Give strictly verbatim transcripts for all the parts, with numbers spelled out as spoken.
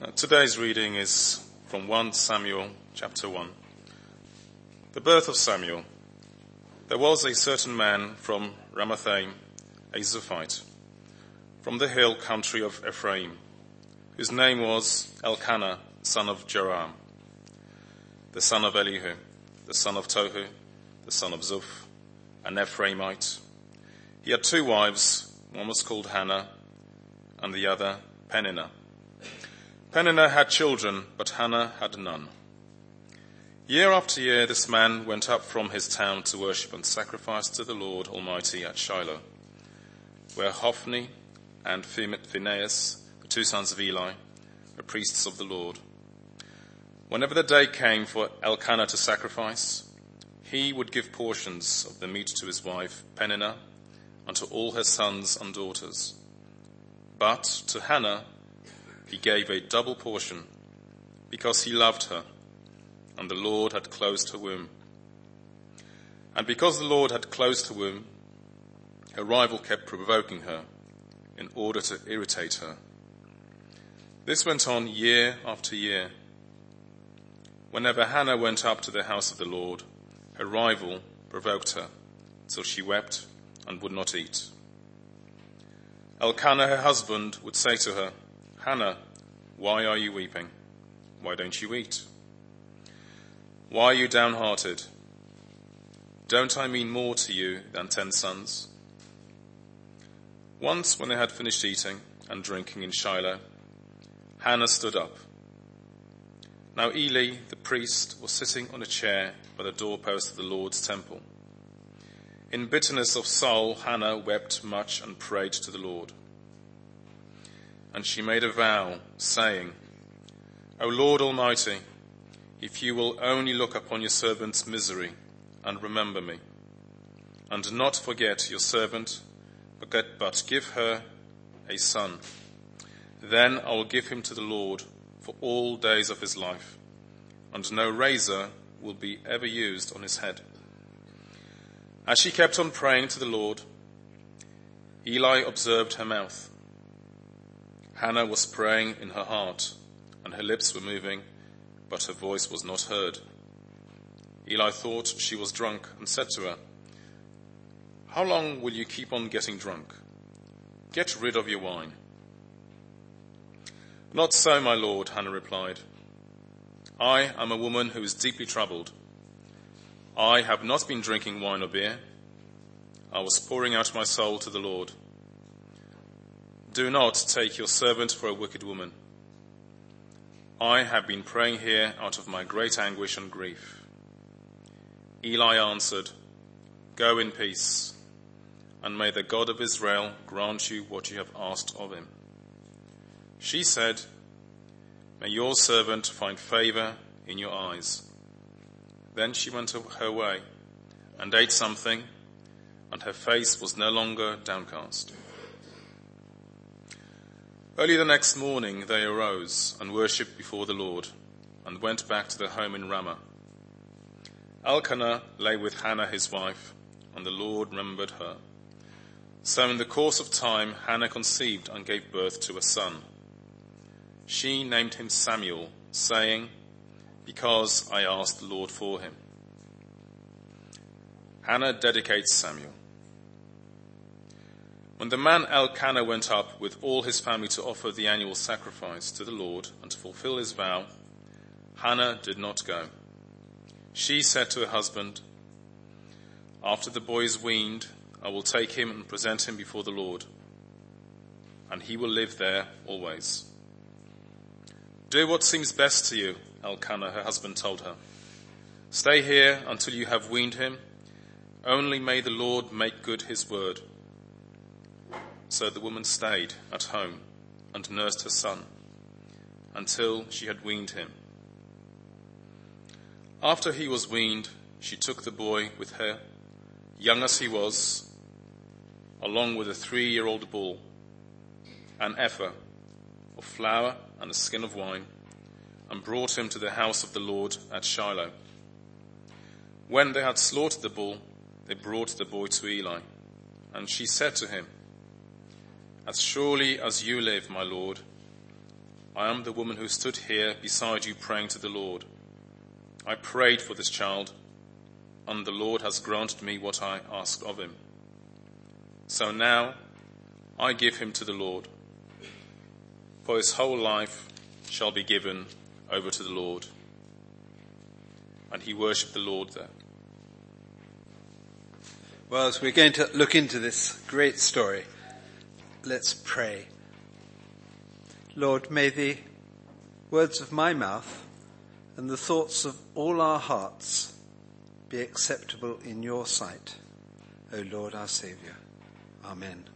Uh, today's reading is from First Samuel chapter one. The birth of Samuel. There was a certain man from Ramathaim, a Zophite, from the hill country of Ephraim, whose name was Elkanah, son of Joram, the son of Elihu, the son of Tohu, the son of Zuph, an Ephraimite. He had two wives, one was called Hannah, and the other Peninnah. Peninnah had children, but Hannah had none. Year after year this man went up from his town to worship and sacrifice to the Lord Almighty at Shiloh, where Hophni and Phinehas, the two sons of Eli, were priests of the Lord. Whenever the day came for Elkanah to sacrifice, he would give portions of the meat to his wife Peninnah and to all her sons and daughters. But to Hannah he gave a double portion, because he loved her, and the Lord had closed her womb. And because the Lord had closed her womb, her rival kept provoking her in order to irritate her. This went on year after year. Whenever Hannah went up to the house of the Lord, her rival provoked her, till she wept and would not eat. Elkanah, her husband, would say to her, "Hannah, why are you weeping? Why don't you eat? Why are you downhearted? Don't I mean more to you than ten sons?" Once, when they had finished eating and drinking in Shiloh, Hannah stood up. Now Eli, the priest, was sitting on a chair by the doorpost of the Lord's temple. In bitterness of soul, Hannah wept much and prayed to the Lord. And she made a vow, saying, "O Lord Almighty, if you will only look upon your servant's misery and remember me, and not forget your servant, but give her a son, then I will give him to the Lord for all days of his life, and no razor will be ever used on his head." As she kept on praying to the Lord, Eli observed her mouth. Hannah was praying in her heart, and her lips were moving, but her voice was not heard. Eli thought she was drunk and said to her, "How long will you keep on getting drunk? Get rid of your wine." "Not so, my lord," Hannah replied. "I am a woman who is deeply troubled. I have not been drinking wine or beer. I was pouring out my soul to the Lord. Do not take your servant for a wicked woman. I have been praying here out of my great anguish and grief." Eli answered, "Go in peace, and may the God of Israel grant you what you have asked of him." She said, "May your servant find favor in your eyes." Then she went her way and ate something, and her face was no longer downcast. Early the next morning they arose and worshipped before the Lord, and went back to their home in Ramah. Elkanah lay with Hannah his wife, and the Lord remembered her. So in the course of time Hannah conceived and gave birth to a son. She named him Samuel, saying, "Because I asked the Lord for him." Hannah dedicates Samuel. When the man Elkanah went up with all his family to offer the annual sacrifice to the Lord and to fulfill his vow, Hannah did not go. She said to her husband, "After the boy is weaned, I will take him and present him before the Lord, and he will live there always." "Do what seems best to you," Elkanah, her husband, told her. "Stay here until you have weaned him. Only may the Lord make good his word." So the woman stayed at home and nursed her son until she had weaned him. After he was weaned, she took the boy with her, young as he was, along with a three-year-old bull, an ephah of flour and a skin of wine, and brought him to the house of the Lord at Shiloh. When they had slaughtered the bull, they brought the boy to Eli, and she said to him, "As surely as you live, my lord, I am the woman who stood here beside you praying to the Lord. I prayed for this child, and the Lord has granted me what I asked of him. So now I give him to the Lord, for his whole life shall be given over to the Lord." And he worshipped the Lord there. Well, as we're going to look into this great story, let's pray. Lord, may the words of my mouth and the thoughts of all our hearts be acceptable in your sight, O Lord our Saviour. Amen.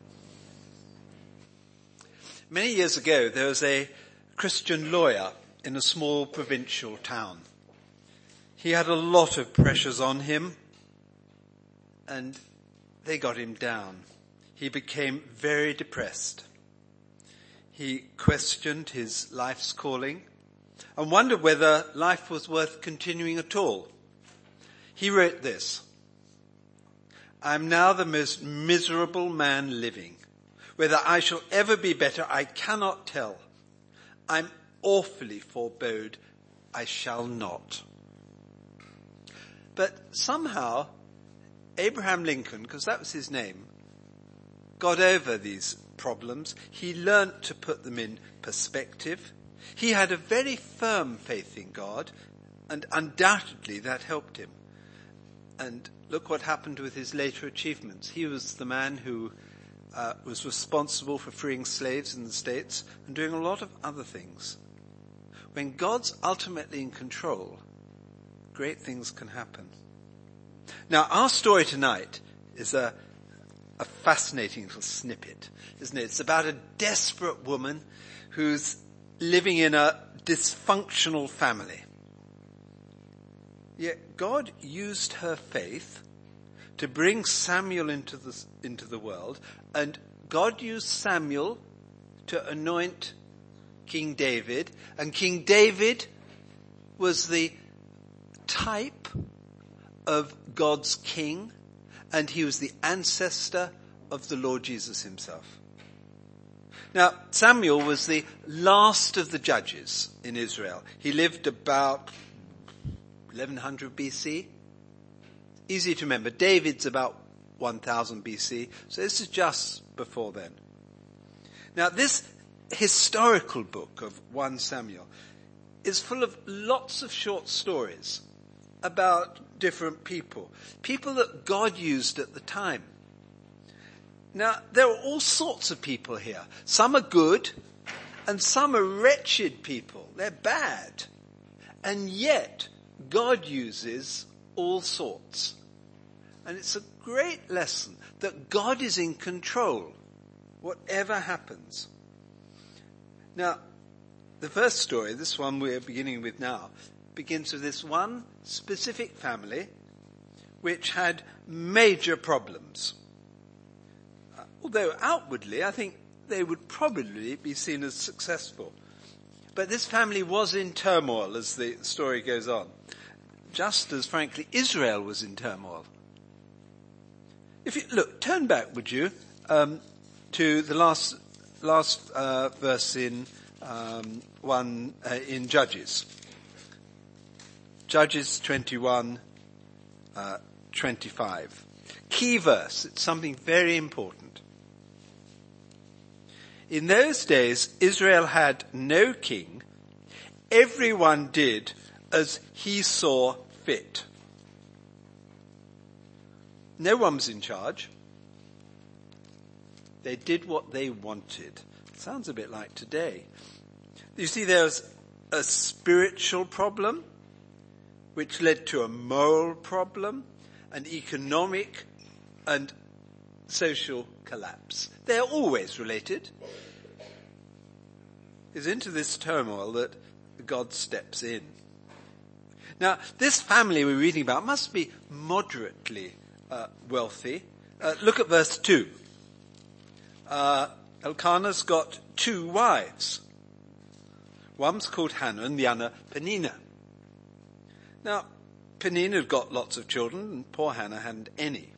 Many years ago, there was a Christian lawyer in a small provincial town. He had a lot of pressures on him, and they got him down. He became very depressed. He questioned his life's calling and wondered whether life was worth continuing at all. He wrote this: "I am now the most miserable man living. Whether I shall ever be better, I cannot tell. I'm awfully forebode I shall not." But somehow, Abraham Lincoln, because that was his name, got over these problems. He learnt to put them in perspective. He had a very firm faith in God, and undoubtedly that helped him. And look what happened with his later achievements. He was the man who uh, was responsible for freeing slaves in the States and doing a lot of other things. When God's ultimately in control, great things can happen. Now, our story tonight is a, a fascinating little snippet, isn't it? It's about a desperate woman who's living in a dysfunctional family. Yet God used her faith to bring Samuel into the, into the world, and God used Samuel to anoint King David, and King David was the type of God's king, and he was the ancestor of the Lord Jesus himself. Now, Samuel was the last of the judges in Israel. He lived about eleven hundred B C. Easy to remember. David's about one thousand B C, so this is just before then. Now, this historical book of First Samuel is full of lots of short stories about different people, people that God used at the time. Now, there are all sorts of people here. Some are good, and some are wretched people. They're bad. And yet, God uses all sorts. And it's a great lesson that God is in control, whatever happens. Now, the first story, this one we're beginning with now, begins with this one specific family which had major problems. Uh, although outwardly, I think they would probably be seen as successful. But this family was in turmoil as the story goes on, just as, frankly, Israel was in turmoil. If you look, turn back, would you, um, to the last last uh, verse in um, one uh, in Judges. Judges twenty-one, uh, twenty-five. Key verse. It's something very important. In those days, Israel had no king. Everyone did as he saw fit. No one was in charge. They did what they wanted. Sounds a bit like today. You see, there's a spiritual problem, which led to a moral problem, an economic and social collapse. They're always related. It's into this turmoil that God steps in. Now, this family we're reading about must be moderately uh, wealthy. Uh, look at verse two. Uh, Elkanah's got two wives. One's called Hannah and the other Peninnah. Now, Peninnah had got lots of children and poor Hannah hadn't any.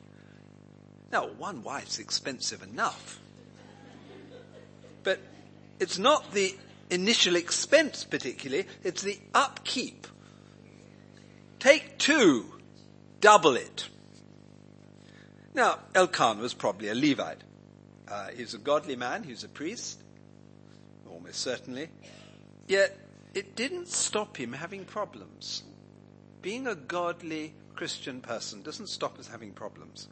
Now, one wife's expensive enough. But it's not the initial expense particularly, it's the upkeep. Take two, double it. Now, Elkanah was probably a Levite. Uh, he was a godly man, he was a priest, almost certainly. Yet, it didn't stop him having problems. Being a godly Christian person doesn't stop us having problems.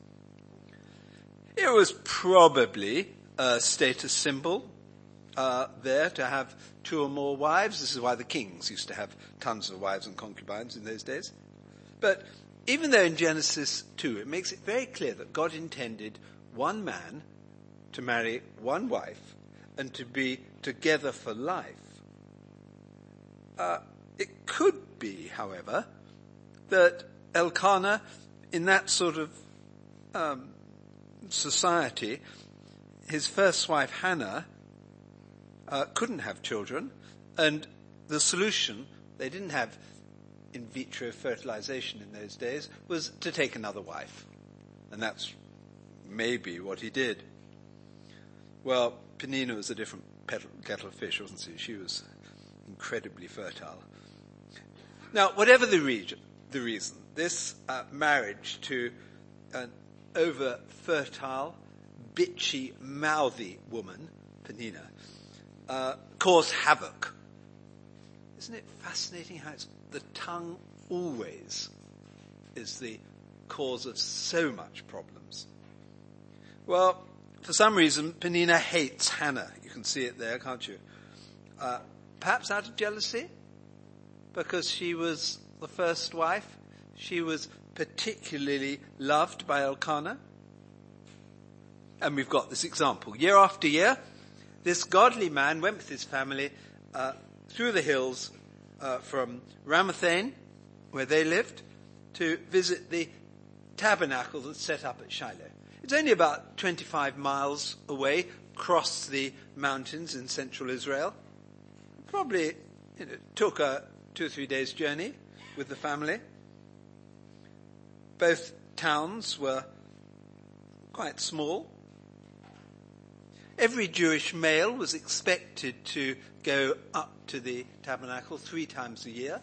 It was probably a status symbol uh, there to have two or more wives. This is why the kings used to have tons of wives and concubines in those days. But even though in Genesis two it makes it very clear that God intended one man to marry one wife and to be together for life, uh, it could be, however, that Elkanah, in that sort of um, society, his first wife Hannah uh, couldn't have children, and the solution, they didn't have in vitro fertilization in those days, was to take another wife. And that's maybe what he did. Well, Peninnah was a different kettle of fish, wasn't she? She was incredibly fertile. Now, whatever the, region, the reason, this uh, marriage to an over-fertile, bitchy, mouthy woman, Peninnah, uh, caused havoc. Isn't it fascinating how it's, the tongue always is the cause of so much problems? Well, for some reason, Peninnah hates Hannah. You can see it there, can't you? Uh, perhaps out of jealousy, because she was the first wife. She was particularly loved by Elkanah. And we've got this example. Year after year, this godly man went with his family uh, through the hills uh, from Ramathaim, where they lived, to visit the tabernacle that's set up at Shiloh. It's only about twenty-five miles away, across the mountains in central Israel. Probably you know, took a two or three days journey with the family. Both towns were quite small. Every Jewish male was expected to go up to the tabernacle three times a year.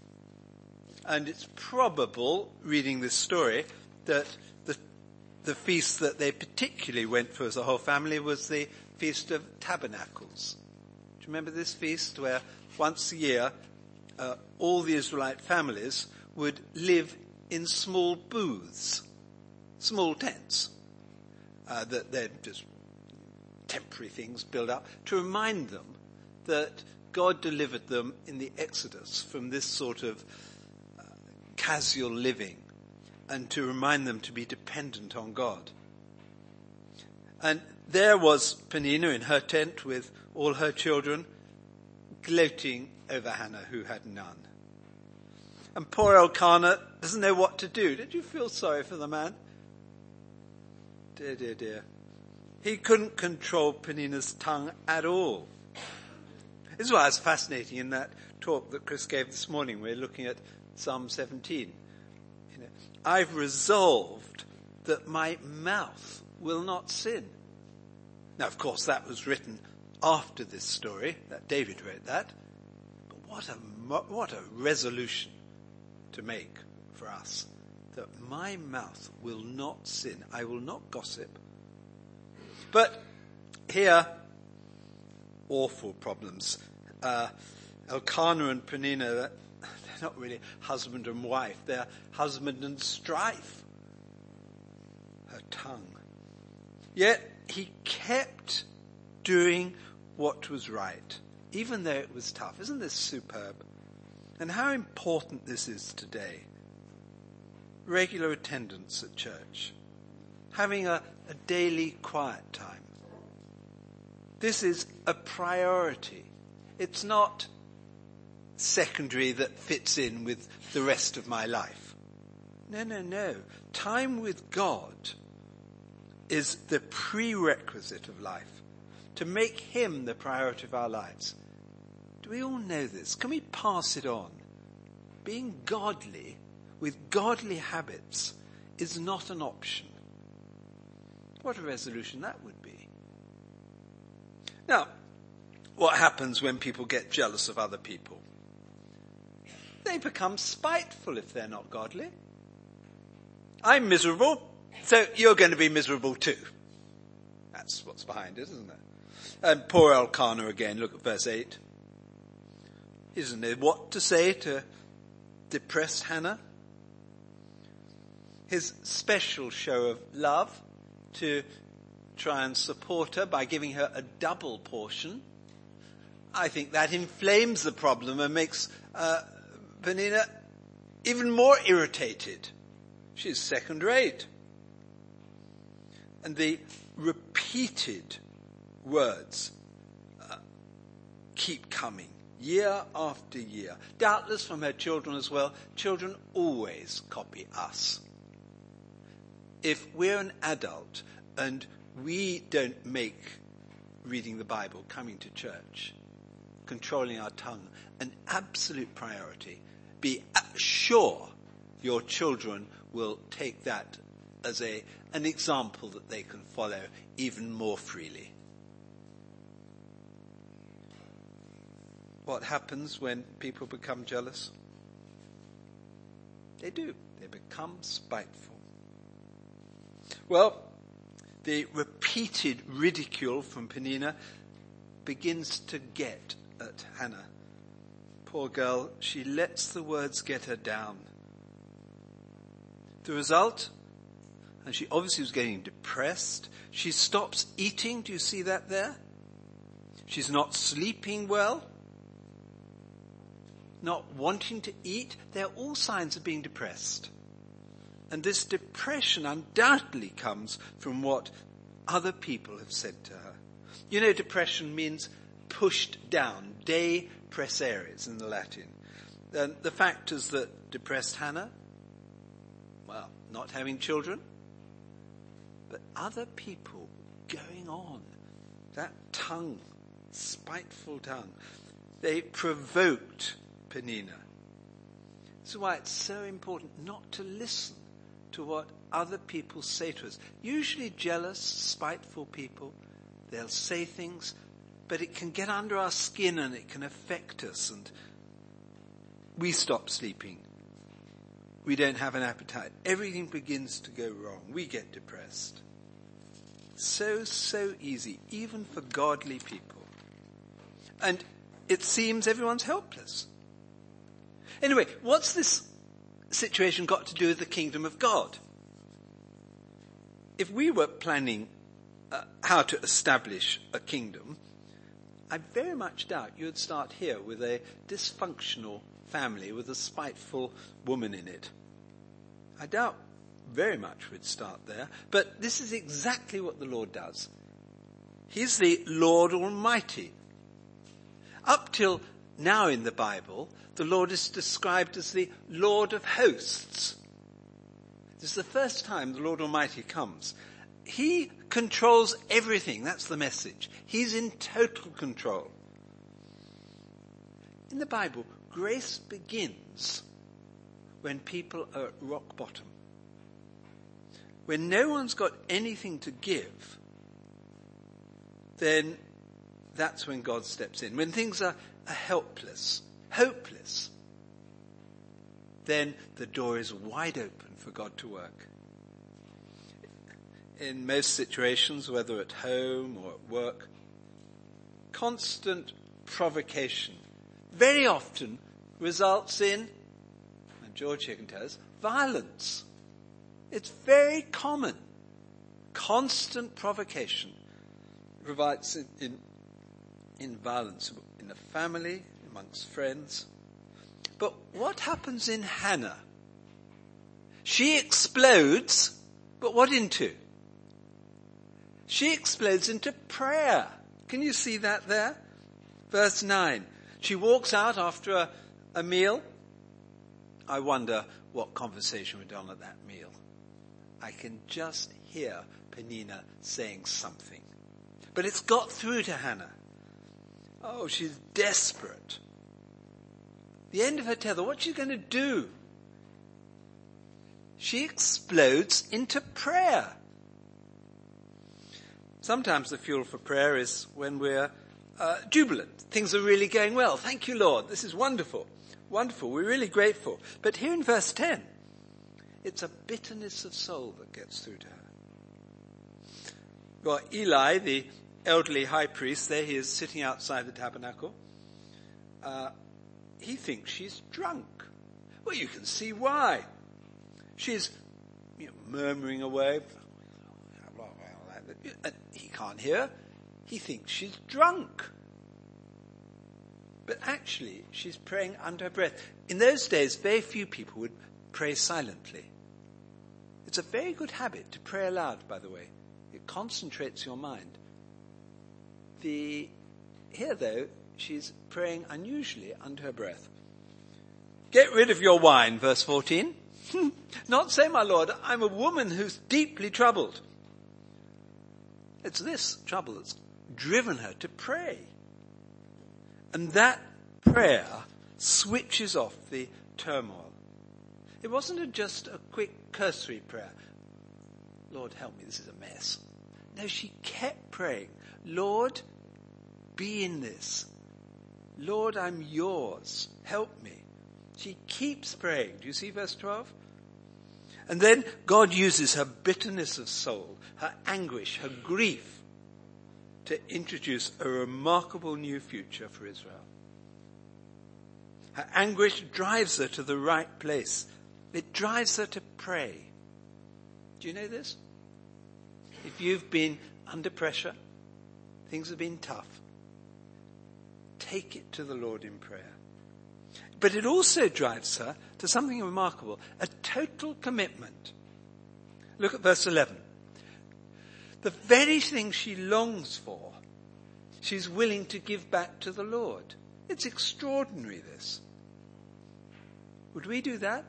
And it's probable, reading this story, that the, the feast that they particularly went for as a whole family was the Feast of Tabernacles. Do you remember this feast where once a year uh, all the Israelite families would live in small booths, small tents, uh, that they'd just temporary things built up to remind them that God delivered them in the Exodus from this sort of uh, casual living, and to remind them to be dependent on God. And there was Peninnah in her tent with all her children, gloating over Hannah, who had none. And poor Elkanah doesn't know what to do. Did you feel sorry for the man? Dear, dear, dear. He couldn't control Peninnah's tongue at all. This is why it's fascinating in that talk that Chris gave this morning. We're looking at Psalm seventeen. You know, I've resolved that my mouth will not sin. Now, of course, that was written after this story, that David wrote that. But what a, what a resolution to make for us, that my mouth will not sin. I will not gossip. But here, awful problems. Uh, Elkanah and Peninnah, they're not really husband and wife. They're husband and strife. Her tongue. Yet he kept doing what was right, even though it was tough. Isn't this superb? And how important this is today. Regular attendance at church. Having a, a daily quiet time. This is a priority. It's not secondary that fits in with the rest of my life. No, no, no. Time with God is the prerequisite of life. To make him the priority of our lives. Do we all know this? Can we pass it on? Being godly with godly habits is not an option. What a resolution that would be. Now, what happens when people get jealous of other people? They become spiteful if they're not godly. I'm miserable, so you're going to be miserable too. That's what's behind it, isn't it? And poor Elkanah again, look at verse eight. Isn't there what to say to depressed Hannah? His special show of love to try and support her by giving her a double portion. I think that inflames the problem and makes uh, Peninnah even more irritated. She's second rate. And the repeated words uh, keep coming year after year. Doubtless from her children as well. Children always copy us. If we're an adult and we don't make reading the Bible, coming to church, controlling our tongue an absolute priority, be sure your children will take that as a an example that they can follow even more freely. What happens when people become jealous? They do. They become spiteful. Well, the repeated ridicule from Peninnah begins to get at Hannah. Poor girl, she lets the words get her down. The result, and she obviously was getting depressed, she stops eating. Do you see that there? She's not sleeping well, not wanting to eat. They're all signs of being depressed. And this depression undoubtedly comes from what other people have said to her. You know, depression means pushed down, depressere in the Latin. And the factors that depressed Hannah, well, not having children, but other people going on. That tongue, spiteful tongue. They provoked Peninnah. This is why it's so important not to listen to what other people say to us. Usually jealous, spiteful people, they'll say things, but it can get under our skin and it can affect us, and we stop sleeping. We don't have an appetite. Everything begins to go wrong. We get depressed. So, so easy, even for godly people. And it seems everyone's helpless. Anyway, what's this situation got to do with the kingdom of God? If we were planning uh, how to establish a kingdom, I very much doubt you would start here with a dysfunctional family with a spiteful woman in it. I doubt very much we'd start there, but this is exactly what the Lord does. He's the Lord Almighty. Up till now in the Bible, the Lord is described as the Lord of hosts. This is the first time the Lord Almighty comes. He controls everything. That's the message. He's in total control. In the Bible, grace begins when people are at rock bottom. When no one's got anything to give, then that's when God steps in. When things are, are helpless, hopeless, then the door is wide open for God to work. In most situations, whether at home or at work, constant provocation very often results in, and George here can tell us, violence. It's very common. Constant provocation results in, in, in violence in a family, amongst friends. But what happens in Hannah? She explodes, but what into? She explodes into prayer. Can you see that there? Verse nine. She walks out after a, a meal. I wonder what conversation went on at that meal. I can just hear Peninnah saying something. But it's got through to Hannah. Oh, she's desperate. The end of her tether, what's she going to do? She explodes into prayer. Sometimes the fuel for prayer is when we're uh, jubilant. Things are really going well. Thank you, Lord. This is wonderful. Wonderful. We're really grateful. But here in verse ten, it's a bitterness of soul that gets through to her. Well, Eli, the elderly high priest, there he is sitting outside the tabernacle. Uh, he thinks she's drunk. Well, you can see why. She's you know, murmuring away. And he can't hear. He thinks she's drunk. But actually, she's praying under her breath. In those days, very few people would pray silently. It's a very good habit to pray aloud, by the way. It concentrates your mind. The, here, though, she's praying unusually under her breath. Get rid of your wine, verse fourteen. Not so, my Lord. I'm a woman who's deeply troubled. It's this trouble that's driven her to pray. And that prayer switches off the turmoil. It wasn't a, just a quick cursory prayer. Lord, help me, this is a mess. No, she kept praying. Lord, be in this. Lord, I'm yours. Help me. She keeps praying. Do you see verse twelve? And then God uses her bitterness of soul, her anguish, her grief, to introduce a remarkable new future for Israel. Her anguish drives her to the right place. It drives her to pray. Do you know this? If you've been under pressure, things have been tough, take it to the Lord in prayer. But it also drives her to something remarkable, a total commitment. Look at verse eleven. The very thing she longs for, she's willing to give back to the Lord. It's extraordinary, this. Would we do that?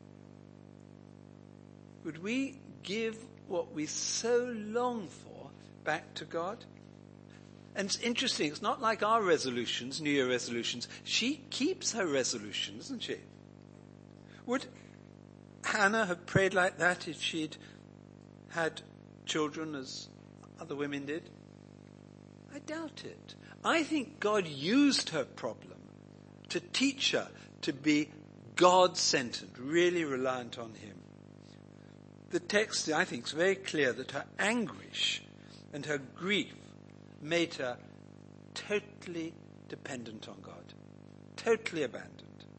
Would we give what we so long for back to God? And it's interesting, it's not like our resolutions, New Year resolutions. She keeps her resolution, doesn't she? Would Hannah have prayed like that if she'd had children as other women did? I doubt it. I think God used her problem to teach her to be God-centered, really reliant on him. The text, I think, is very clear that her anguish and her grief made her totally dependent on God, totally abandoned.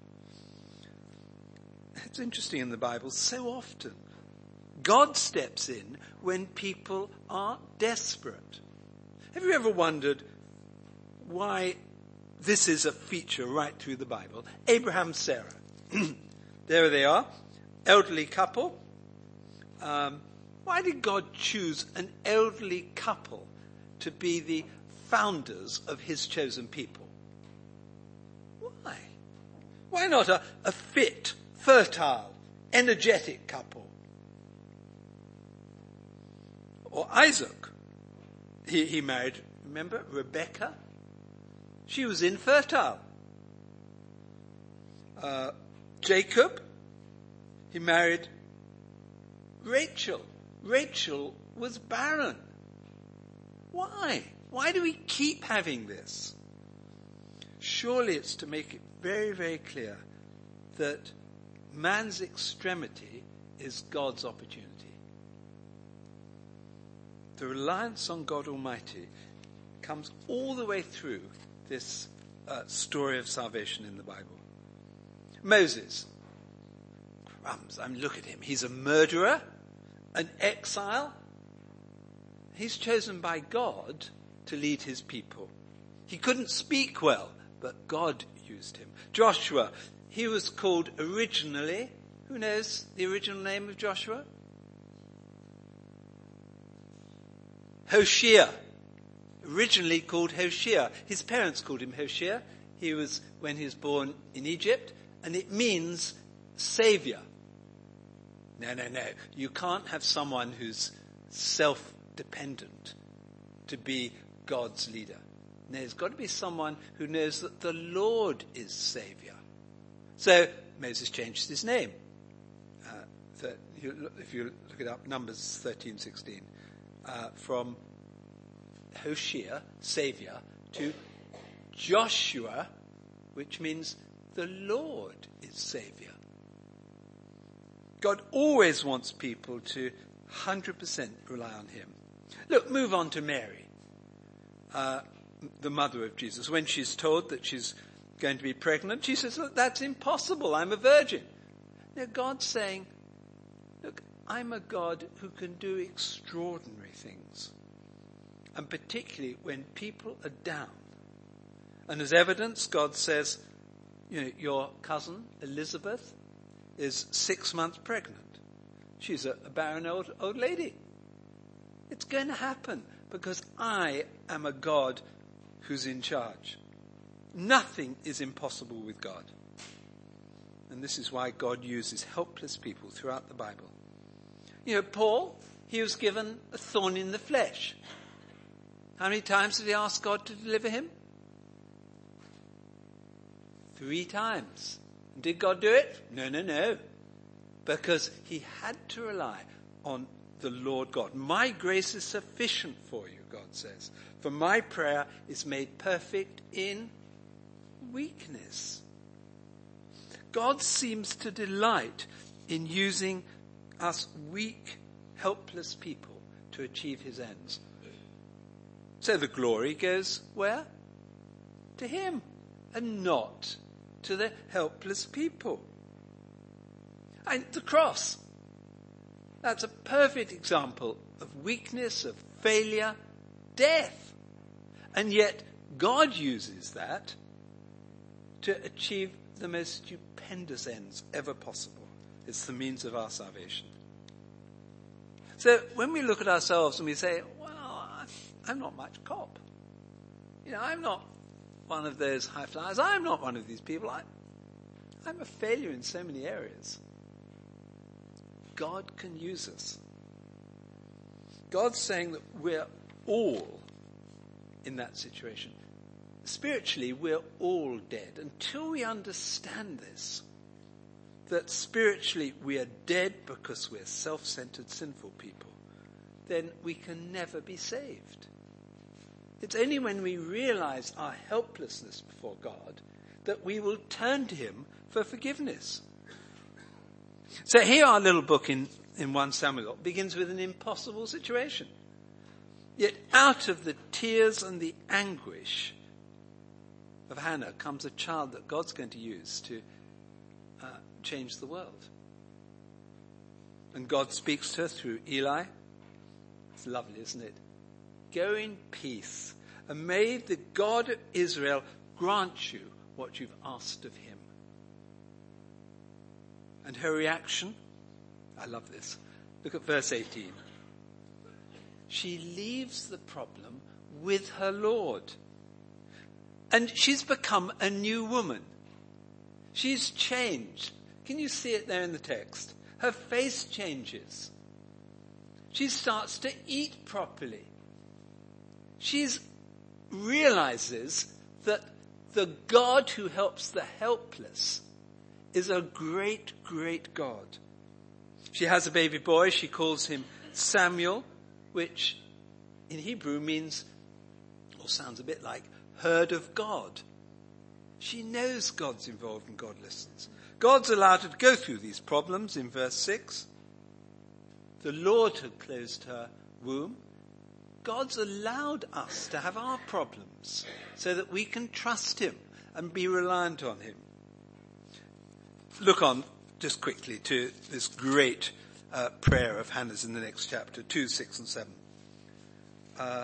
It's interesting in the Bible, so often God steps in when people are desperate. Have you ever wondered why this is a feature right through the Bible? Abraham and Sarah. There they are, elderly couple. Um, why did God choose an elderly couple to be the founders of his chosen people? Why? Why not a, a fit, fertile, energetic couple? Or Isaac. He, he married, remember, Rebecca? She was infertile. Uh, Jacob, he married Rachel. Rachel was barren. Why? Why do we keep having this? Surely it's to make it very, very clear that man's extremity is God's opportunity. The reliance on God Almighty comes all the way through this uh, story of salvation in the Bible. Moses. Crumbs, I mean, look at him. He's a murderer, an exile. He's chosen by God to lead his people. He couldn't speak well, but God used him. Joshua, he was called originally, who knows the original name of Joshua? Hoshea. Originally called Hoshea. His parents called him Hoshea. He was, when he was born in Egypt, and it means savior. No, no, no. You can't have someone who's self-dependent to be God's leader. No, there's got to be someone who knows that the Lord is Savior. So Moses changed his name. Uh, th- you look, if you look it up, Numbers thirteen sixteen, uh, from Hoshea, Savior, to Joshua, which means the Lord is Savior. God always wants people to one hundred percent rely on him. Look, move on to Mary, uh, the mother of Jesus. When she's told that she's going to be pregnant, she says, look, that's impossible. I'm a virgin. Now God's saying, look, I'm a God who can do extraordinary things. And particularly when people are down. And as evidence, God says, you know, your cousin Elizabeth is six months pregnant. She's a, a barren old, old lady. It's going to happen because I am a God who's in charge. Nothing is impossible with God. And this is why God uses helpless people throughout the Bible. You know, Paul, he was given a thorn in the flesh. How many times did he ask God to deliver him? Three times. Did God do it? No, no, no. Because he had to rely on the Lord God. My grace is sufficient for you, God says. For my prayer is made perfect in weakness. God seems to delight in using us weak, helpless people to achieve his ends. So the glory goes where? To him, and not to the helpless people. And the cross. That's a perfect example of weakness, of failure, death. And yet God uses that to achieve the most stupendous ends ever possible. It's the means of our salvation. So when we look at ourselves and we say, well, I'm not much cop. You know, I'm not one of those high flyers. I'm not one of these people. I, I'm a failure in so many areas. God can use us. God's saying that we're all in that situation. Spiritually, we're all dead. Until we understand this, that spiritually we are dead because we're self-centered, sinful people, then we can never be saved. It's only when we realize our helplessness before God that we will turn to him for forgiveness. So here our little book in, in First Samuel begins with an impossible situation. Yet out of the tears and the anguish of Hannah comes a child that God's going to use to uh, change the world. And God speaks to her through Eli. It's lovely, isn't it? Go in peace, and may the God of Israel grant you what you've asked of him. And her reaction, I love this. Look at verse eighteen. She leaves the problem with her Lord. And she's become a new woman. She's changed. Can you see it there in the text? Her face changes. She starts to eat properly. She realizes that the God who helps the helpless is a great, great God. She has a baby boy. She calls him Samuel, which in Hebrew means, or sounds a bit like, heard of God. She knows God's involved and God listens. God's allowed her to go through these problems in verse six. The Lord had closed her womb. God's allowed us to have our problems so that we can trust him and be reliant on him. Look on just quickly to this great uh, prayer of Hannah's in the next chapter, two, six and seven. Uh,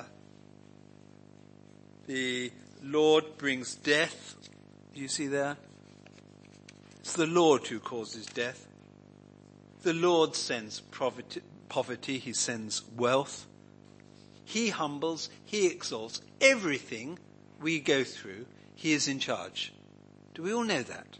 the Lord brings death. Do you see there? It's the Lord who causes death. The Lord sends poverty, poverty. He sends wealth. He humbles, he exalts. Everything we go through, he is in charge. Do we all know that?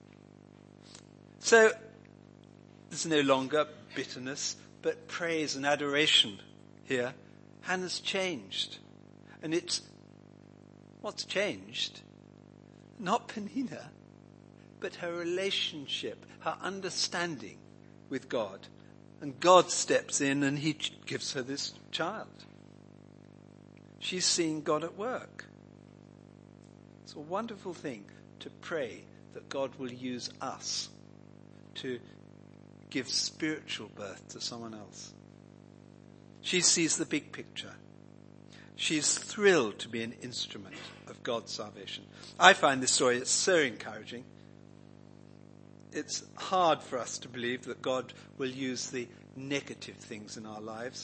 So, there's no longer bitterness, but praise and adoration here. Hannah's changed. And it's, what's changed? Not Penina, but her relationship, her understanding with God. And God steps in and he gives her this child. She's seeing God at work. It's a wonderful thing to pray that God will use us to give spiritual birth to someone else. She sees the big picture. She's thrilled to be an instrument of God's salvation. I find this story so encouraging. It's hard for us to believe that God will use the negative things in our lives,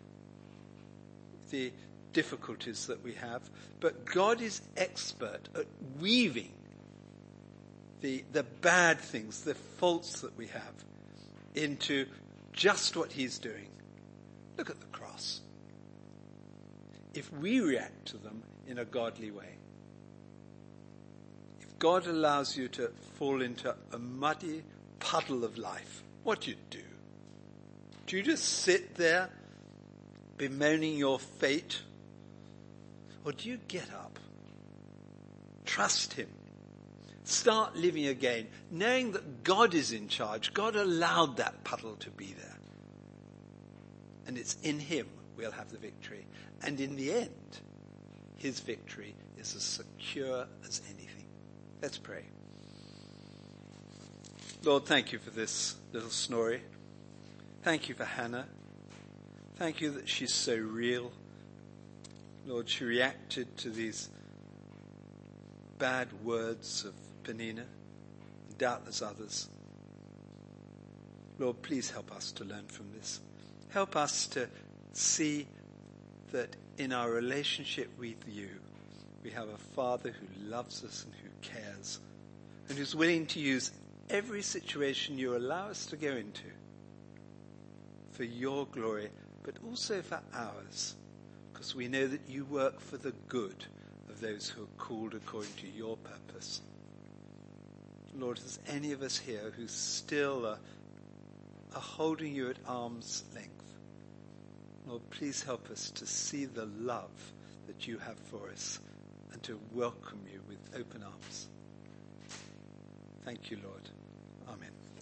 the difficulties that we have, but God is expert at weaving the, the bad things, the faults that we have, into just what he's doing. Look at the cross. If we react to them in a godly way, if God allows you to fall into a muddy puddle of life, what do you do? Do you just sit there bemoaning your fate? Or do you get up, trust him, start living again, knowing that God is in charge? God allowed that puddle to be there. And it's in him we'll have the victory. And in the end, his victory is as secure as anything. Let's pray. Lord, thank you for this little story. Thank you for Hannah. Thank you that she's so real. Lord, she reacted to these bad words of Penina, and doubtless others. Lord, please help us to learn from this. Help us to see that in our relationship with you, we have a Father who loves us and who cares, and who's willing to use every situation you allow us to go into for your glory, but also for ours, because we know that you work for the good of those who are called according to your purpose. Lord, is any of us here who still are, are holding you at arm's length? Lord, please help us to see the love that you have for us and to welcome you with open arms. Thank you, Lord. Amen.